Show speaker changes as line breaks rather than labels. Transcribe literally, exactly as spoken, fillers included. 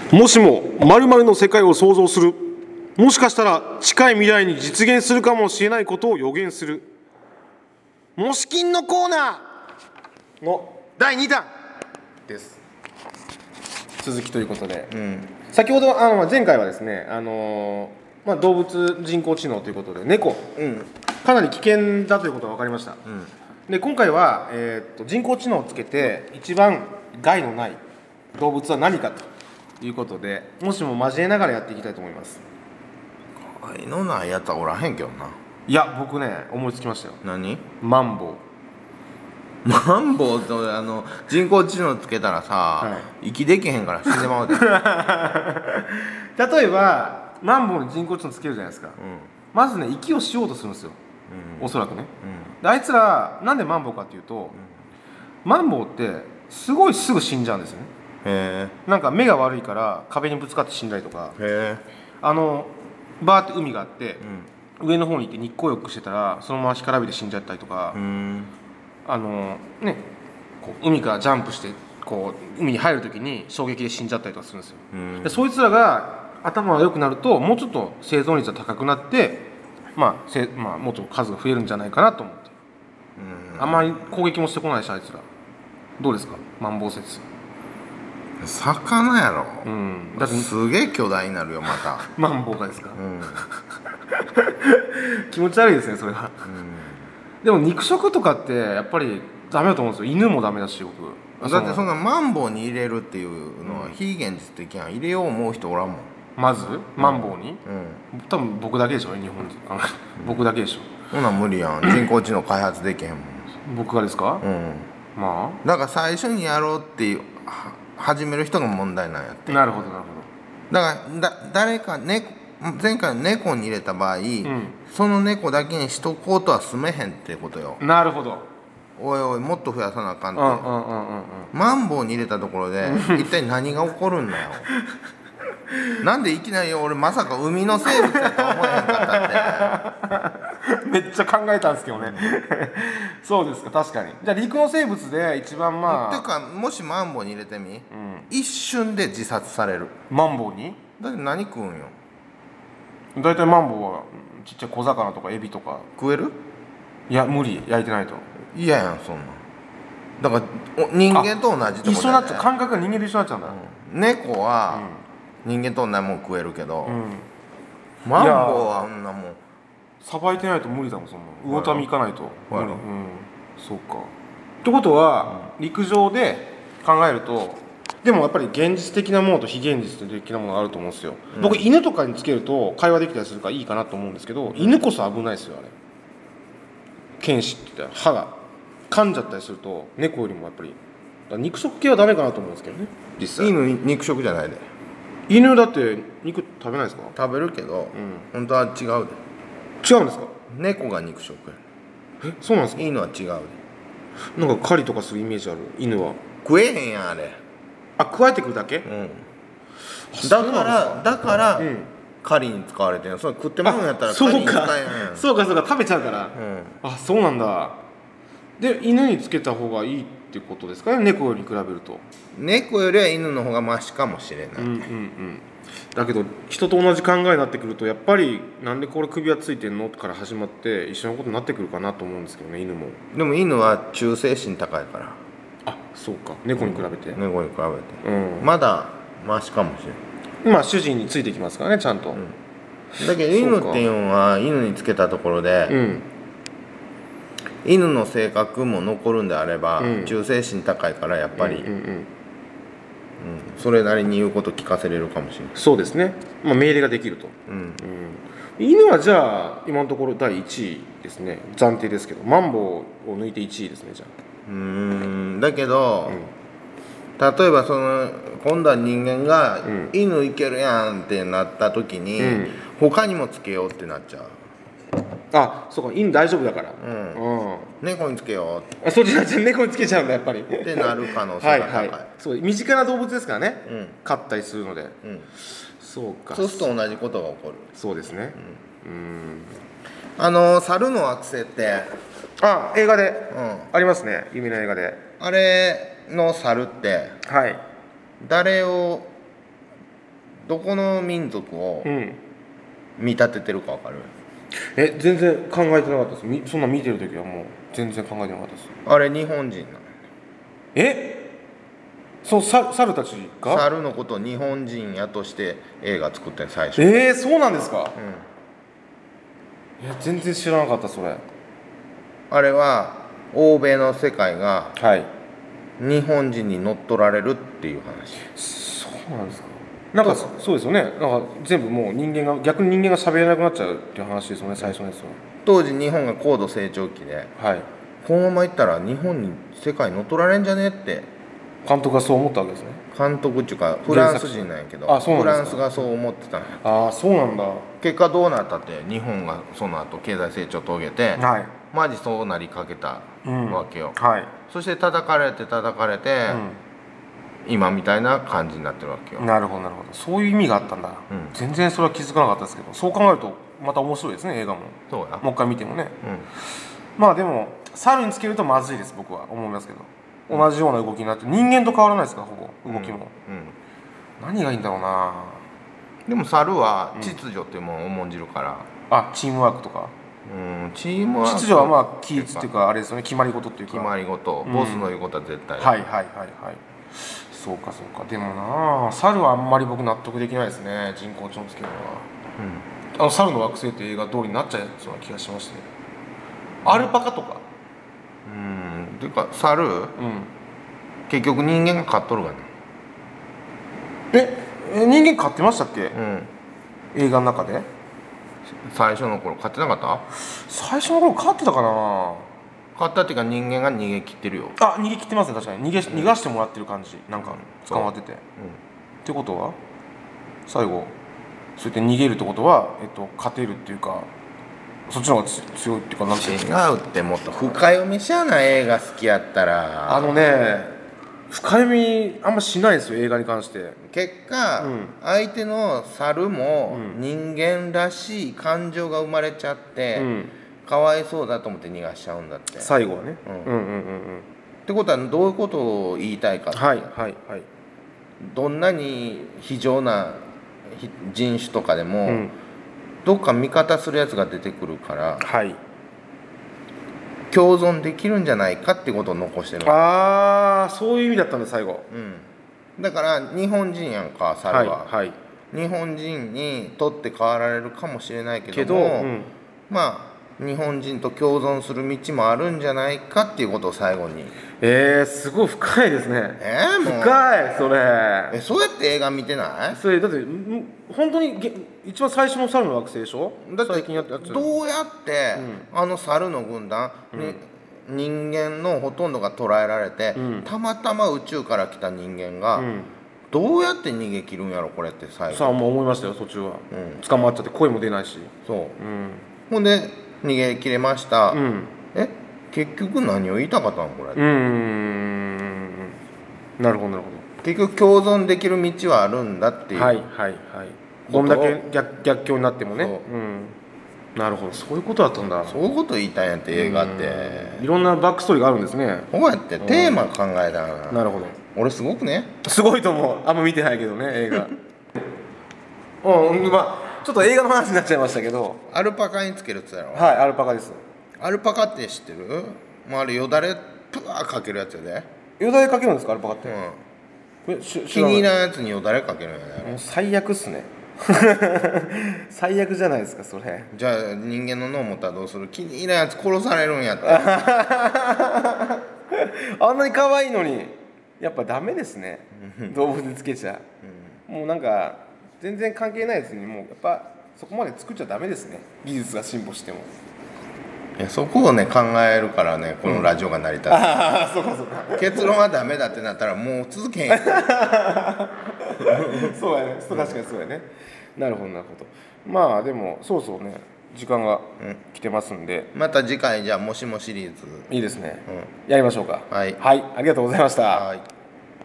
もしも〇〇の世界を想像する。もしかしたら近い未来に実現するかもしれないことを予言する。もし金のコーナーのだいにだんです。続きということで、うん、先ほどあの前回はですね、あのーまあ、動物人工知能ということで猫、うん、かなり危険だということが分かりました、うん、で今回は、えー、っと人工知能をつけて一番害のない動物は何かということで、もしも交えながらやっていきたいと思います。
害のないやつはおらへんけどな。
いや僕ね思いつきましたよ。
何？
マンボウ。
マンボウとあの人工知能つけたらさ、はい、息できへんから死んでまうで
例えばマンボウに人工知能つけるじゃないですか、うん、まずね息をしようとするんですよ、うん、おそらくね、うん、であいつらなんでマンボウかっていうと、うん、マンボウってすごいすぐ死んじゃうんですよね。へえ。なんか目が悪いから壁にぶつかって死んだりとか、へえ。あのバーって海があって、うん、上の方に行って日光浴してたらそのまま干からびて死んじゃったりとか、うん、あのね、こう海からジャンプしてこう海に入る時に衝撃で死んじゃったりとかするんですよ、うん、でそいつらが頭が良くなるともうちょっと生存率が高くなって、まあせまあ、もっと数が増えるんじゃないかなと思って、うん、あんまり攻撃もしてこないしあいつら。どうですかマンボウ説。
魚やろ、うん、だってすげえ巨大になるよまた
マンボウがですか、うん、気持ち悪いですねそれは、うん、でも肉食とかってやっぱりダメだと思うんですよ。犬もダメだし僕。
だってそんなマンボウに入れるっていうのは非現実的やん。入れよう思う人おらんもん。
まずマンボウに、うん、多分僕だけでしょ日本人僕だけでしょ。
そんなん無理やん人工知能開発できへんもん
僕がですか、うん、ま
あだから最初にやろうっていう始める人が問題なんやって。
なるほどなるほ
ど。だからだ誰か、ね、前回の猫に入れた場合、うん、その猫だけにしとこうとは住めへんってことよ。
なるほど。
おいおいもっと増やさなあかんって、マンボウに入れたところで一体何が起こるんだよなんでいきなり俺まさか海の生物だと思えへんかったって
めっちゃ考えたんですけどねそうですか確かに。じゃあ陸の生物で一番まあ
てかもしマンボウに入れてみ、うん、一瞬で自殺される。
マンボウに？
だって何食うんよ。
だいたいマンボウはちっちゃい小魚とかエビとか
食える？
いや無理焼いてないと
嫌やんそんなん。だから人間と同じってこと、ね、
一緒になっちゃう。感覚が人間と一緒になっちゃうんだ、
うん、猫は、うん、人間と同じもん食えるけど、うん、マンボウはあんなもん
さばいてないと無理だもんそんな魚民行かないと無理、うん、そうか。ってことは、うん、陸上で考えるとでもやっぱり現実的なものと非現実的なものがあると思うんですよ、うん、僕犬とかにつけると会話できたりするからいいかなと思うんですけど、うん、犬こそ危ないですよあれ。犬歯って言ったら歯が噛んじゃったりすると猫よりもやっぱり肉食系はダメかなと思うんですけどね実際。
犬肉食じゃないで。
犬だって肉食べないですか？
食べるけど、うん、本当は違うで。
違うんですか？
猫が肉食や。
えそうなんですか？
犬は違うで。
なんか狩りとかするイメージある。犬は
食えへんやんあれ。
あ加えてくるだけ、うん、
だからだから、うん、狩りに使われてる。それ食ってまうんやったら狩りに使えへん。
そうかそうか食べちゃうから、うん、あそうなんだ。で犬につけた方がいいってことですかね猫より比べると。
猫よりは犬の方がマシかもしれない、うんうんうん、
だけど人と同じ考えになってくるとやっぱりなんでこれ首輪ついてんのから始まって一緒のことになってくるかなと思うんですけどね犬も。
でも犬は忠誠心高いから。
あそうか猫に比べて、
うん、猫に比べて、うん、まだマシかもしれない。
まあ主人についてきますからねちゃんと、うん、
だけど犬っていうのは犬につけたところで、うん、犬の性格も残るんであれば、うん、忠誠心高いからやっぱり、うんうんうんうん、それなりに言うこと聞かせれるかもしれない。
そうですね、まあ、命令ができると、うんうん、犬はじゃあ今のところだいいちいですね。暫定ですけどマンボウを抜いていちいですねじゃあ。
うーんだけど、うん、例えばその今度は人間が、うん、犬いけるやんってなった時に、うん、他にもつけようってなっちゃう。
あそうか犬大丈夫だから、うん
うん、猫につけよう。
あそっちじゃ猫につけちゃうんだやっぱり
ってなる可能性が高い。はい、はい、
そう身近な動物ですからね、うん、飼ったりするので、うん、そうか。
そうすると同じことが起こる。
そうですね、うん、うん
あの猿の惑星って
あ映画で、うん、ありますね有名な映画で。
あれの猿って、はい、誰をどこの民族を
うん
見立ててるか分かる？
え全然考えてなかったです。みそんな見てる時はもう全然考えてなかったです。
あれ日本人なの。
えそうさ猿たちが
猿のことを日本人やとして映画作ってん最初。
えー、そうなんですか。
うん、
いや全然知らなかったそれ。
あれは欧米の世界が
はい
日本人に乗っ取られるっていう話。
そうなんですか。なんかそそうですよね。なんか全部もう人間が逆に人間が喋れなくなっちゃうっていう話ですよね最初のやつは。
当時日本が高度成長期で、
はい
このままいったら日本に世界乗っ取られんじゃねって
監督がそう思ったわけですね。
監督っていうかフランス人なんやけど、
あそう
フラン
なんですか
スがそう思ってたんや。
ああそうなんだ。
結果どうなったって日本がその後経済成長を遂げて、
はい
マジそうなりかけた
うん
わけよ、
はい
そして叩かれて叩かれて、今みたいな感じになってるわけよ。
うん、なるほどなるほど。そういう意味があったんだ、
うん
全然それは気づかなかったですけど、そう考えるとまた面白いですね映画も。
そうや。
もう一回見てもね。
うん
まあでも猿につけるとまずいです僕は思いますけど、同じような動きになって人間と変わらないですかほぼ動きも、
うんうん
何がいいんだろうな。
でも猿は秩序っていうものを重んじるから、
あチームワークとか。
うん、チームワーク
秩序はまあ規律っていうかあれですよね、決まり事っていうか
決まり事、
うん
ボスの言うことは絶対、
はいはいはいはい。そうかそうか。でもな猿はあんまり僕納得できないですね人工知能つけるのは。あの猿の惑星っていう映画通りになっちゃいそうな気がしまして、ね、アルパカとか。
うん、うん、っていうか猿
うん
結局人間が飼っとるがな。
ええ人間飼ってましたっけ、
うん、
映画の中で。
最初の頃飼ってなかった？
最初の頃飼ってたかな。
飼ったっていうか人間が逃げ切ってるよ。
あ逃げ切ってますね確かに。逃げ逃がしてもらってる感じなんか
うん
捕まってて、
う
ってことは最後そうやって逃げるってことは、えっと、勝てるっていうかそっちの方がつ強いっていうかなんていうの。
違うって、もっと深読みしやな映画好きやったら。
あのね深読みあんましないですよ映画に関して。
結果、
うん
相手の猿も
うん
人間らしい感情が生まれちゃって、
うん
かわいそうだと思って逃がしちゃうんだって。っ
最後はね、
うん
うんうんうんうん
てことはどういうことを言いたいかって、
はいはいはい。
どんなに非常なひ人種とかでも、
うん
どっか味方するやつが出てくるから
はい。
共存できるんじゃないかってことを残してる。
ああそういう意味だったんだ最後。
うん、だから日本人やんか猿は、
はいはい
日本人にとって変わられるかもしれないけ
けど、
ども、
うん、
まあ日本人と共存する道もあるんじゃないかっていうことを最後に。
えー、すごい深いですね。
えー、もう
深いそれ。
えそうやって映画見てない？
それだってん本当にげ一番最初の猿の惑星でしょ。
だって
最近やったやつ。
どうやって、あの猿の軍団に、人間のほとんどが捕らえられて、
うん
たまたま宇宙から来た人間が、
うん
どうやって逃げ切るんやろこれって最後。
さあもう思いましたよ途中は、
うん
捕まっちゃって声も出ないし。
そう
うん
ほんで逃げ切れました、
うん
え結局何を言いたかったのこれ、
うーんなるほどなるほ
結局共存できる道はあるんだっていう、
ど。はいはいはい。どんだけ逆逆境になってもね。
そう
うんなるほどそういうことだったんだ。
そういうこと言いたいんやって映画って
うんいろんなバックストーリーがあるんですね。
こうやってテーマ考えたらな、
なるほど。
俺すごくね。
すごいと思う。あんま見てないけどね映画うんまあちょっと映画の話になっちゃいましたけど、
アルパカにつけるって言ったやろ、
はいアルパカです。
アルパカって知ってる？もうあれよだれプワーかけるやつやで、
よだれかけるんですかアルパカって。
うん、
これし
気に入
知ら
らんやつによだれかけるんやで、
ない。もう最悪っすね最悪じゃないですかそれ。
じゃあ人間の脳持ったらどうする？気に入らんやつ殺されるんやって
あんなに可愛いのにやっぱダメですね動物につけちゃ、もうなんか全然関係ないやつにもうやっぱそこまで作っちゃダメですね技術が進歩しても。
いやそこをね考えるからねこのラジオが成り立つ、
ああそうかそうか
結論はダメだってなったらもう続けへんやん
そうやねそう確かにそうやね。なるほどなるほど。まあでもそうそうね時間が来てますんで、
また次回じゃあもしもシリーズ
いいですね、やりましょうか。
はい
はい、ありがとうございました。
はい